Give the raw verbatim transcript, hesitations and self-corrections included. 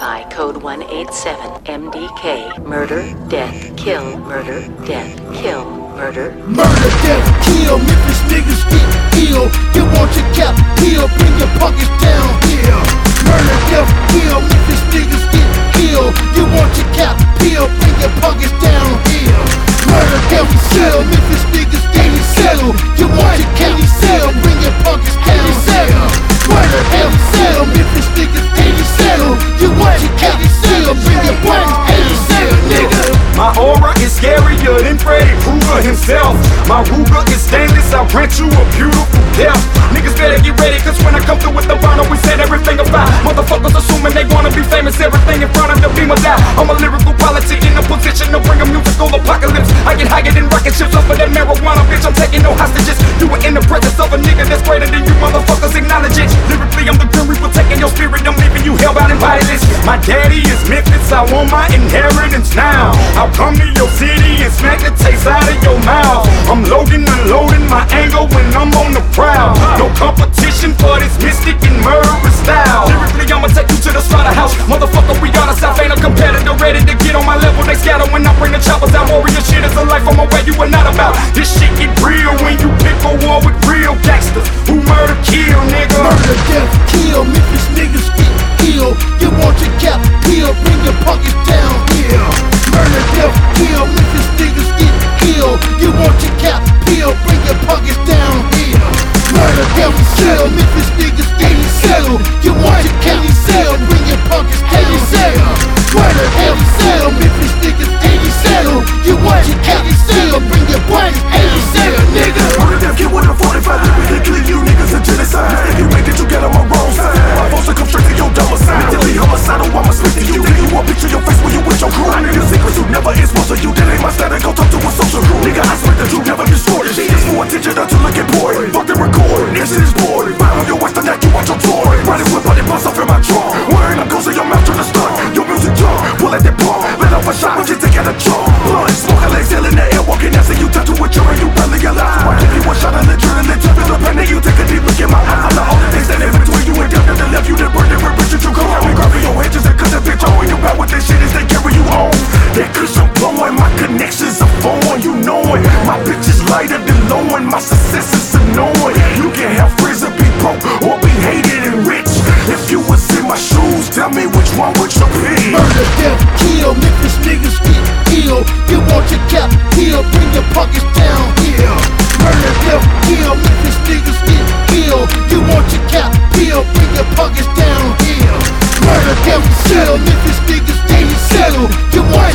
Identify code one eight seven M D K. Murder, death, kill, murder, death, kill, murder. Murder, death, kill, Memphis niggas get ill. You want your cap, kill, bring your pockets down here. Murder, death, kill, Memphis niggas get ill. You want your cap, kill, bring your pockets down here. Murder, death, kill, Memphis niggas get ill. You want your cap, kill, bring your pockets down here. Murder, death, kill, Memphis niggas get ill. You want your cap, kill, bring your pockets down here, nigga. My aura is scarier than Freddy Krueger himself. My Ruger is stainless, I'll grant you a beautiful death. Niggas better get ready, cause when I come through with the bono, we set everything about. Motherfuckers assuming they wanna be famous, everything in front of the beam of die. I'm a lyrical politic in a position to bring a musical apocalypse. I get higher than rocket ships off of that marijuana, bitch, I'm taking no hostages. You were in the presence of a nigga that's greater than you, motherfuckers acknowledge it. Lyrically, I'm the Grim Reaper taking your spirit, I'm leaving you hellbound and bodiless. My daddy is Memphis, I want my inheritance now. I'll come to your city and smack the taste out of your mouth. I'm loading, unloading my anger when I'm on the prowl. No competition for this mystic and murderous style. Lyrically, I'ma take you to the slaughterhouse. Motherfucker, we got us out, ain't a competitor ready to get on my level. They scatter when I bring the choppers out. Warrior shit is a life on my way you are not about. This shit get real when you pick a war with real gangsters who murder, kill, nigga. Murder, death, kill, Memphis niggas get ill. You want your cap, peel, bring your pockets down here. Murder, death, kill, Memphis niggas get ill. You want your cap, peel, bring your pockets down here. Murder, death, kill, Memphis niggas get ill. You want your cap, peel, bring your pockets down here. Murder, death, kill, Memphis niggas get ill. You want your cap, peel, bring your pockets down here, nigga. Murder, death, kill with a forty-five. Lyrically, you niggas a genocide. You make it, you get on my wrong side. My folks to come straight to your domicile. Mentally homicidal, I'ma spit to you. Then you won't picture your face when you with your crew. I need a secret you never expose to you. That ain't my style, go talk to a social crew. Nigga, I swear that you never distorted. She is for attention until I get bored. Fuck the record, this shit is bored. Bound on your waist, the neck, you watch your tour. Riding with body bumps off in my trunk. Wearing up goes in your mouth, turn to stunt. Your music jump, pull at that pump. Let off a shot, when you take out a jump. Blood, smoke, I legs, in the air, walking as you touch to a chair and you barely alive. So I give you one shot and adrenaline to feel the pain. Then you take a deep look in my eyes. I'm the only thing standing between you and death. That they left you to burn, they were rich, you come out and grabbing your hedges and cut the bitch on. You bad with this shit is they carry you home. That cushion blowing, my connections are flowing, you know it. My bitch is lighter than lowing, my success is annoying. You can have friends and be broke or be hated and rich. If you was in my shoes, tell me which one would you pick? Murder, death, kill, Memphis niggas get ill. You want your cap, kill, bring your pockets down here. Murder, death, kill, Memphis niggas get ill. You want your cap, kill, bring your pockets down here. Murder, death, kill, Memphis niggas get ill. You want